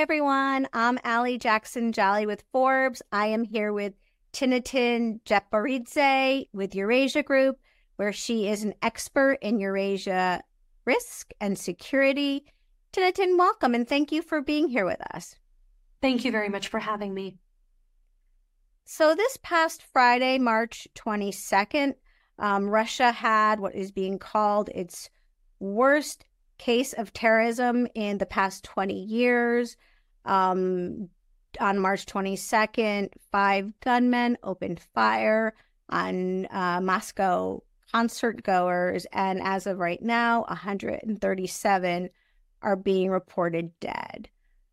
everyone. I'm Allie Jackson Jolly with Forbes. I am here with Tinatin Jeparidze with Eurasia Group, where she is an expert in Eurasia risk and security. Tinatin, welcome, and thank you for being here with us. Thank you very much for having me. So this past Friday, March 22nd, Russia had what is being called its worst case of terrorism in the past 20 years. On March 22nd, 5 gunmen opened fire on Moscow concert goers, and as of right now, 137 are being reported dead.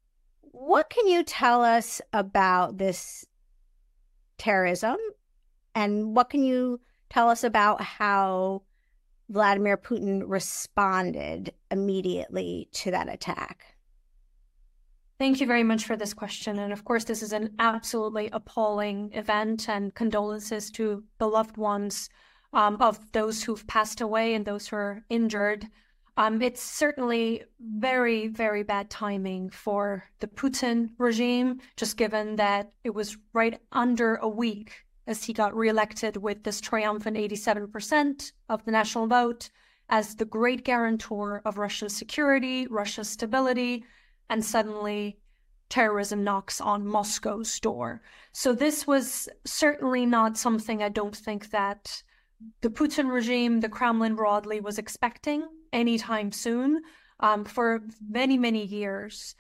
What can you tell us about this terrorism, and what can you tell us about how Vladimir Putin responded immediately to that attack? Thank you very much for this question. And of course, this is an absolutely appalling event, and condolences to the loved ones of those who've passed away and those who are injured. It's certainly very, very bad timing for the Putin regime, just given that it was right under a week as he got reelected with this triumphant 87% of the national vote as the great guarantor of Russia's security, Russia's stability, and suddenly terrorism knocks on Moscow's door. So this was certainly not something I don't think that the Putin regime, the Kremlin broadly, was expecting anytime soon. For many, many years,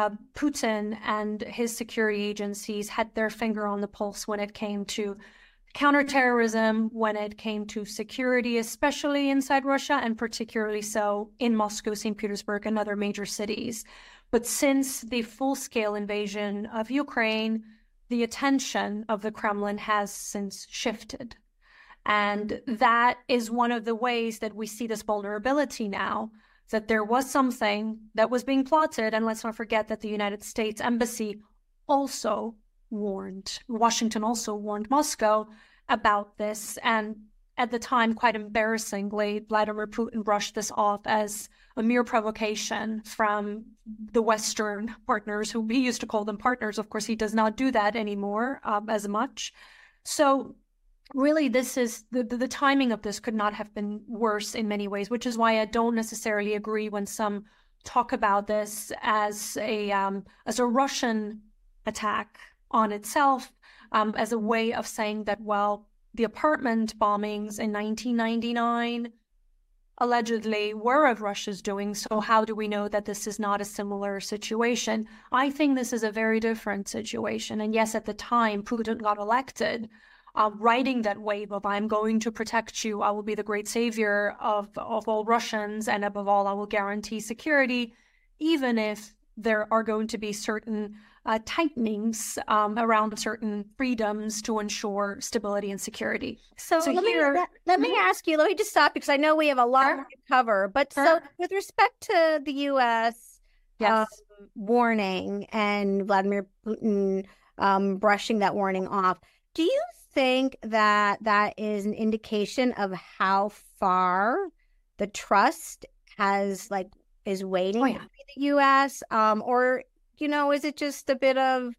Putin and his security agencies had their finger on the pulse when it came to counterterrorism, when it came to security, especially inside Russia, and particularly so in Moscow, St. Petersburg, and other major cities. But since the full-scale invasion of Ukraine, the attention of the Kremlin has since shifted. And that is one of the ways that we see this vulnerability now, that there was something that was being plotted. And let's not forget that the United States Embassy also warned, Washington also warned Moscow about this. And at the time, quite embarrassingly, Vladimir Putin brushed this off as a mere provocation from the Western partners, who he used to call them partners. Of course, he does not do that anymore as much. So really, this is the timing of this could not have been worse in many ways, which is why I don't necessarily agree when some talk about this as a Russian attack on itself, as a way of saying that, well, the apartment bombings in 1999 allegedly were of Russia's doing, so how do we know that this is not a similar situation? I think this is a very different situation. And yes, at the time, Putin got elected, riding that wave of "I'm going to protect you, I will be the great savior of all Russians, and above all, I will guarantee security," even if there are going to be certain tightenings around certain freedoms to ensure stability and security. So let me ask you, let me just stop, because I know we have a lot more to cover, but so with respect to the U.S. warning and Vladimir Putin brushing that warning off, do you think that that is an indication of how far the trust is waiting to be the U.S. Or is it just a bit of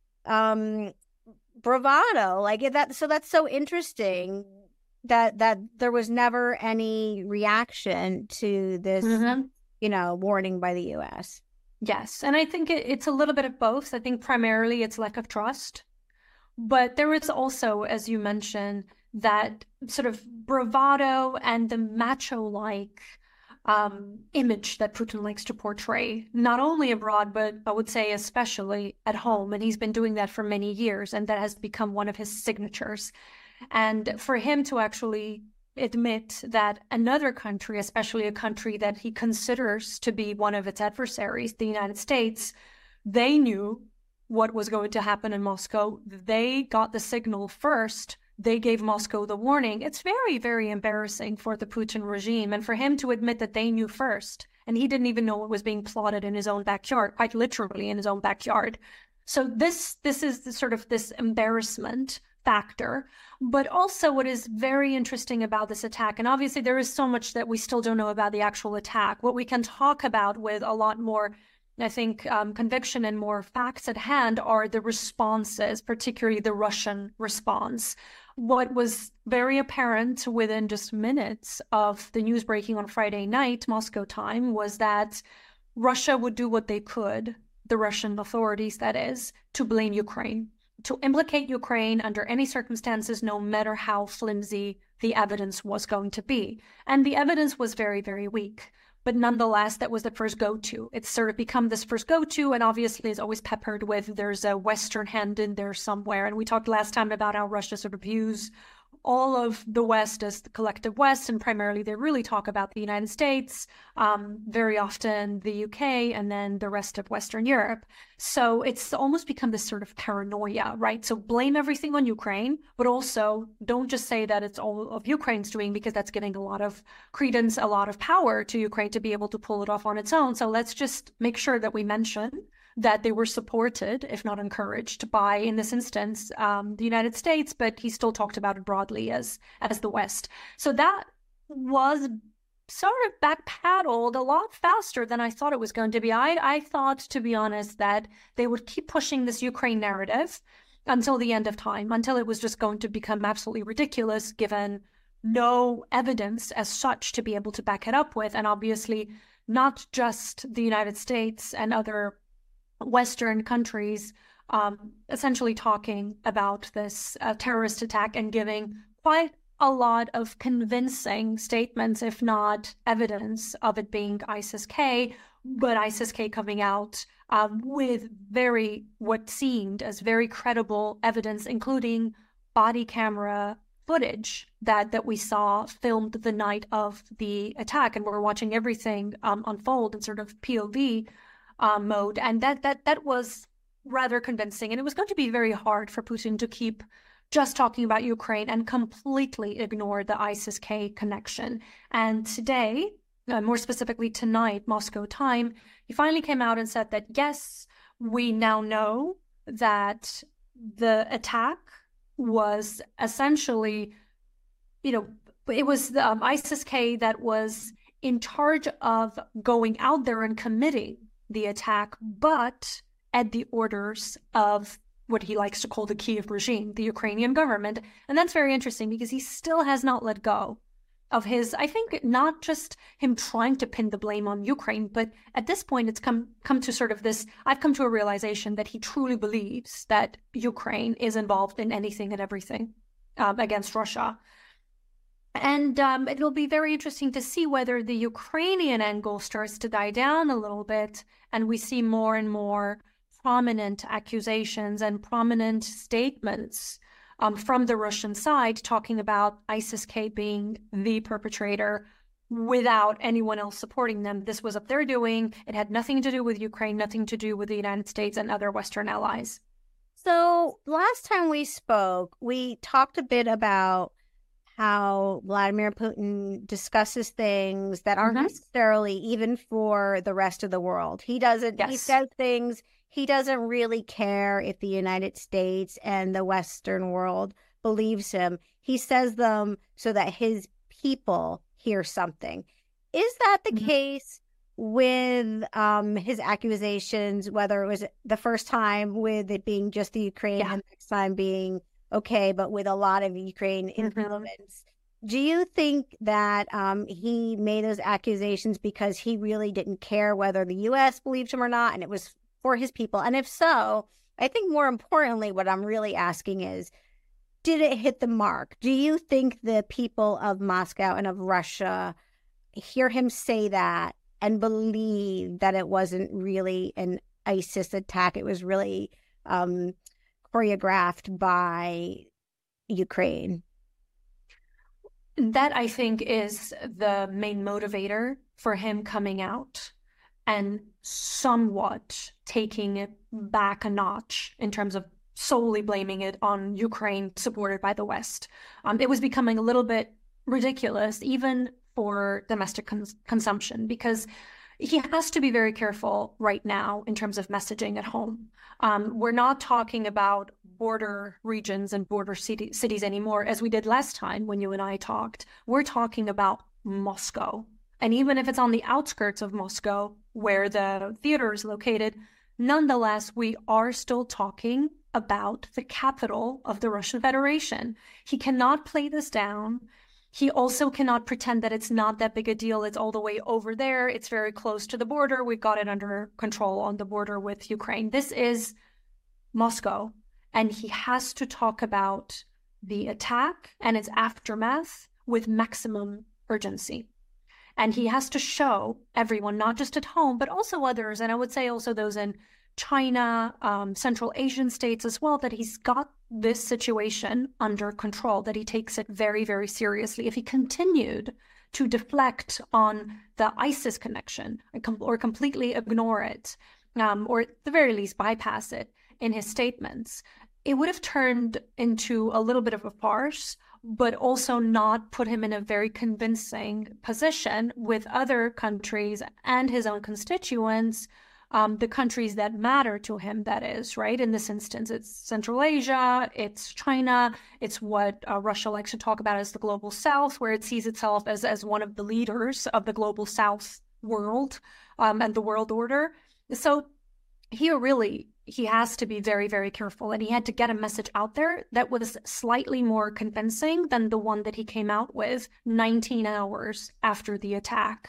bravado that? So that's so interesting that there was never any reaction to this warning by the U.S. Yes, and I think it's a little bit of both. I think primarily it's lack of trust. But there is also, as you mentioned, that sort of bravado and the macho-like image that Putin likes to portray, not only abroad, but I would say especially at home. And he's been doing that for many years, and that has become one of his signatures. And for him to actually admit that another country, especially a country that he considers to be one of its adversaries, the United States, they knew what was going to happen in Moscow. They got the signal first. They gave Moscow the warning. It's very, very embarrassing for the Putin regime, and for him to admit that they knew first, and he didn't even know what was being plotted in his own backyard, quite literally in his own backyard. So this is this embarrassment factor. But also what is very interesting about this attack, and obviously there is so much that we still don't know about the actual attack, what we can talk about with a lot more I think conviction and more facts at hand are the responses, particularly the Russian response. What was very apparent within just minutes of the news breaking on Friday night, Moscow time, was that Russia would do what they could, the Russian authorities, that is, to blame Ukraine, to implicate Ukraine under any circumstances, no matter how flimsy the evidence was going to be. And the evidence was very, very weak. But nonetheless, that was the first go-to. It's sort of become this first go-to, and obviously it's always peppered with there's a Western hand in there somewhere. And we talked last time about how Russia sort of views all of the West as the collective West, and primarily they really talk about the United States, very often the UK, and then the rest of Western Europe. So it's almost become this sort of paranoia, right? So blame everything on Ukraine, but also don't just say that it's all of Ukraine's doing, because that's giving a lot of credence, a lot of power to Ukraine to be able to pull it off on its own. So let's just make sure that we mention that they were supported, if not encouraged, by, in this instance, the United States, but he still talked about it broadly as the West. So that was sort of backpedaled a lot faster than I thought it was going to be. I thought, to be honest, that they would keep pushing this Ukraine narrative until the end of time, until it was just going to become absolutely ridiculous, given no evidence as such to be able to back it up with. And obviously, not just the United States and other Western countries essentially talking about this terrorist attack and giving quite a lot of convincing statements, if not evidence of it being ISIS-K, but ISIS-K coming out with what seemed as very credible evidence, including body camera footage that we saw filmed the night of the attack. And we're watching everything unfold in sort of POV mode, and that was rather convincing. And it was going to be very hard for Putin to keep just talking about Ukraine and completely ignore the ISIS-K connection. And today, more specifically tonight, Moscow time, he finally came out and said that, yes, we now know that the attack was essentially, it was the ISIS-K that was in charge of going out there and committing the attack, but at the orders of what he likes to call the Kiev regime, the Ukrainian government. And that's very interesting, because he still has not let go of his, I think, not just him trying to pin the blame on Ukraine, but at this point it's come to sort of this, I've come to a realization that he truly believes that Ukraine is involved in anything and everything against Russia. And it'll be very interesting to see whether the Ukrainian angle starts to die down a little bit, and we see more and more prominent accusations and prominent statements from the Russian side talking about ISIS-K being the perpetrator without anyone else supporting them. This was what they're doing. It had nothing to do with Ukraine, nothing to do with the United States and other Western allies. So last time we spoke, we talked a bit about how Vladimir Putin discusses things that aren't necessarily even for the rest of the world. He doesn't, he says things, he doesn't really care if the United States and the Western world believes him. He says them so that his people hear something. Is that the case with his accusations, whether it was the first time with it being just the Ukraine and the next time being okay, but with a lot of Ukraine influence? Do you think that he made those accusations because he really didn't care whether the U.S. believed him or not, and it was for his people? And if so, I think more importantly, what I'm really asking is, did it hit the mark? Do you think the people of Moscow and of Russia hear him say that and believe that it wasn't really an ISIS attack? It was really choreographed by Ukraine. That, I think, is the main motivator for him coming out and somewhat taking it back a notch in terms of solely blaming it on Ukraine supported by the West. It was becoming a little bit ridiculous, even for domestic consumption, because he has to be very careful right now in terms of messaging at home. We're not talking about border regions and border cities anymore, as we did last time when you and I talked. We're talking about Moscow. And even if it's on the outskirts of Moscow, where the theater is located. Nonetheless, we are still talking about the capital of the Russian Federation. He cannot play this down. He also cannot pretend that it's not that big a deal. It's all the way over there. It's very close to the border. We've got it under control on the border with Ukraine. This is Moscow. And he has to talk about the attack and its aftermath with maximum urgency. And he has to show everyone, not just at home, but also others, and I would say also those in China, Central Asian states as well, that he's got this situation under control, that he takes it very, very seriously. If he continued to deflect on the ISIS connection or completely ignore it, or at the very least bypass it in his statements, it would have turned into a little bit of a farce, but also not put him in a very convincing position with other countries and his own constituents, the countries that matter to him, that is, right? In this instance, it's Central Asia, it's China, it's what Russia likes to talk about as the global South, where it sees itself as one of the leaders of the global South world and the world order. So here really, he has to be very, very careful. And he had to get a message out there that was slightly more convincing than the one that he came out with 19 hours after the attack.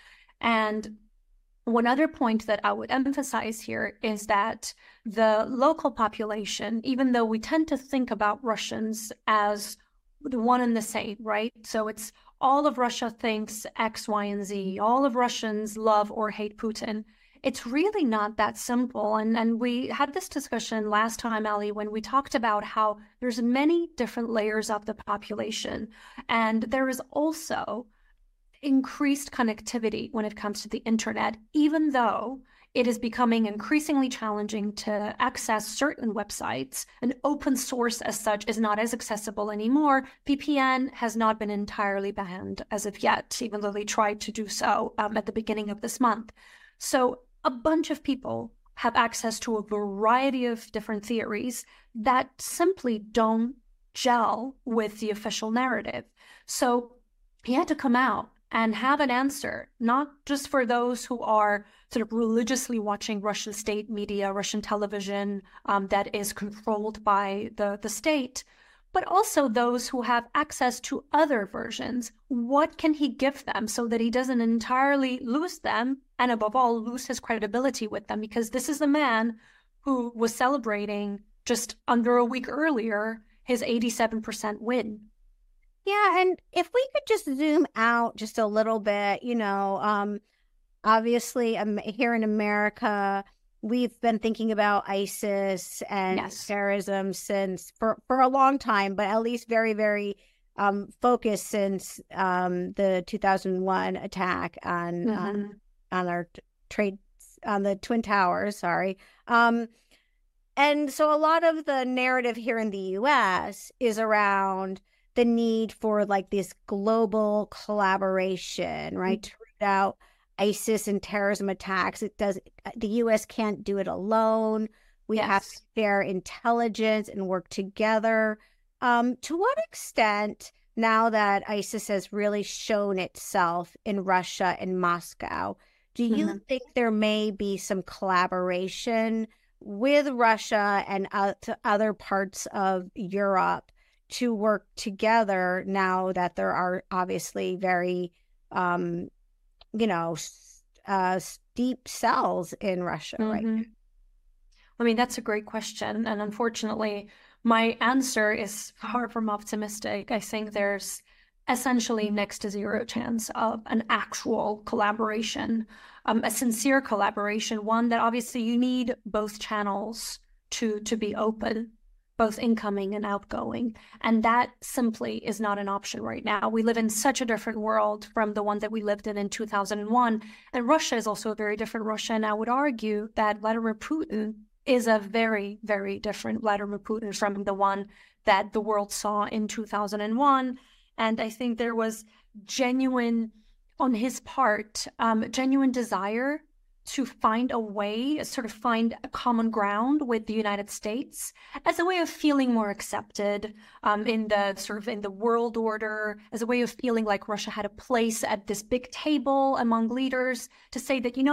And one other point that I would emphasize here is that the local population, even though we tend to think about Russians as the one and the same, right? So it's all of Russia thinks X, Y, and Z. All of Russians love or hate Putin. It's really not that simple. And we had this discussion last time, Ali, when we talked about how there's many different layers of the population. And there is also increased connectivity when it comes to the internet, even though it is becoming increasingly challenging to access certain websites. And open source as such is not as accessible anymore. VPN has not been entirely banned as of yet, even though they tried to do so at the beginning of this month. So a bunch of people have access to a variety of different theories that simply don't gel with the official narrative. So he had to come out and have an answer, not just for those who are sort of religiously watching Russian state media, Russian television that is controlled by the state, but also those who have access to other versions. What can he give them so that he doesn't entirely lose them, and above all, lose his credibility with them? Because this is the man who was celebrating just under a week earlier his 87% win. Yeah, and if we could just zoom out just a little bit, obviously here in America, we've been thinking about ISIS and terrorism since for a long time, but at least very, very focused since the 2001 attack on our on the Twin Towers. Sorry. And so a lot of the narrative here in the U.S. is around the need for like this global collaboration, right? To root out ISIS and terrorism attacks. The U.S. can't do it alone. We have to share intelligence and work together. To what extent, now that ISIS has really shown itself in Russia and Moscow, do you think there may be some collaboration with Russia and other parts of Europe to work together now that there are obviously very, deep cells in Russia right now? I mean, that's a great question. And unfortunately, my answer is far from optimistic. I think there's essentially next to zero chance of an actual collaboration, a sincere collaboration, one that obviously you need both channels to be open, both incoming and outgoing. And that simply is not an option right now. We live in such a different world from the one that we lived in 2001. And Russia is also a very different Russia. And I would argue that Vladimir Putin is a very, very different Vladimir Putin from the one that the world saw in 2001. And I think there was genuine, on his part, genuine desire to find a way, sort of find a common ground with the United States as a way of feeling more accepted in the world order, as a way of feeling like Russia had a place at this big table among leaders, to say that,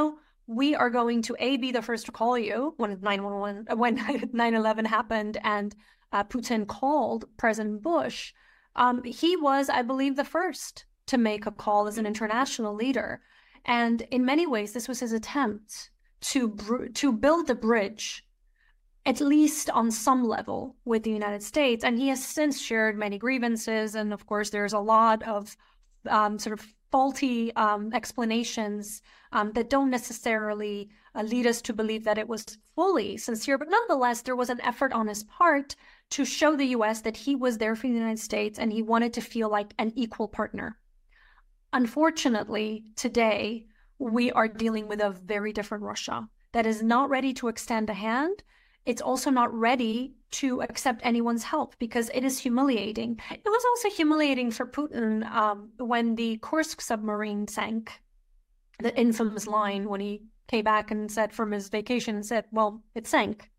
we are going to be the first to call you when 911, when 9/11 happened, and Putin called President Bush. He was, I believe, the first to make a call as an international leader. And in many ways, this was his attempt to build a bridge, at least on some level, with the United States. And he has since shared many grievances. And of course, there's a lot of sort of faulty explanations that don't necessarily lead us to believe that it was fully sincere. But nonetheless, there was an effort on his part to show the US that he was there for the United States and he wanted to feel like an equal partner. Unfortunately, today, we are dealing with a very different Russia that is not ready to extend a hand. It's also not ready to accept anyone's help because it is humiliating. It was also humiliating for Putin when the Kursk submarine sank, the infamous line when he came back and said from his vacation and said, well, it sank.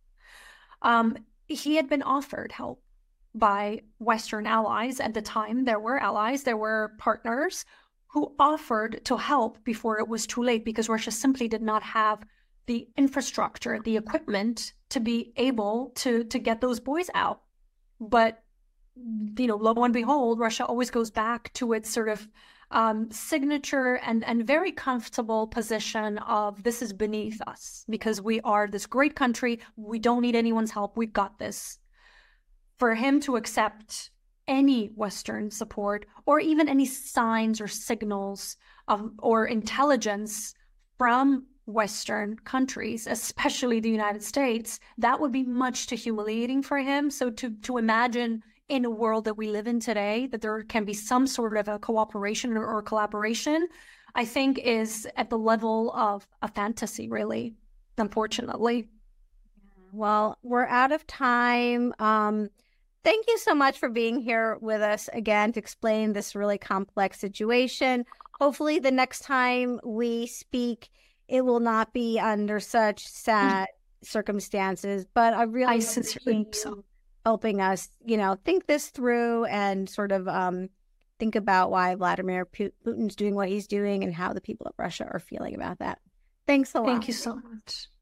He had been offered help by Western allies at the time. There were allies, there were partners who offered to help before it was too late because Russia simply did not have the infrastructure, the equipment to be able to get those boys out. But, you know, lo and behold, Russia always goes back to its sort of signature and very comfortable position of this is beneath us because we are this great country. We don't need anyone's help. We've got this. For him to accept any Western support or even any signs or signals or intelligence from Western countries, especially the United States, that would be much too humiliating for him. So to imagine in a world that we live in today that there can be some sort of a cooperation or collaboration, I think is at the level of a fantasy, really, unfortunately. Well, we're out of time. Thank you so much for being here with us again to explain this really complex situation. Hopefully the next time we speak, it will not be under such sad circumstances, but I sincerely hope so. Helping us, you know, think this through and sort of think about why Vladimir Putin's doing what he's doing and how the people of Russia are feeling about that. Thanks a lot. Thank you so much.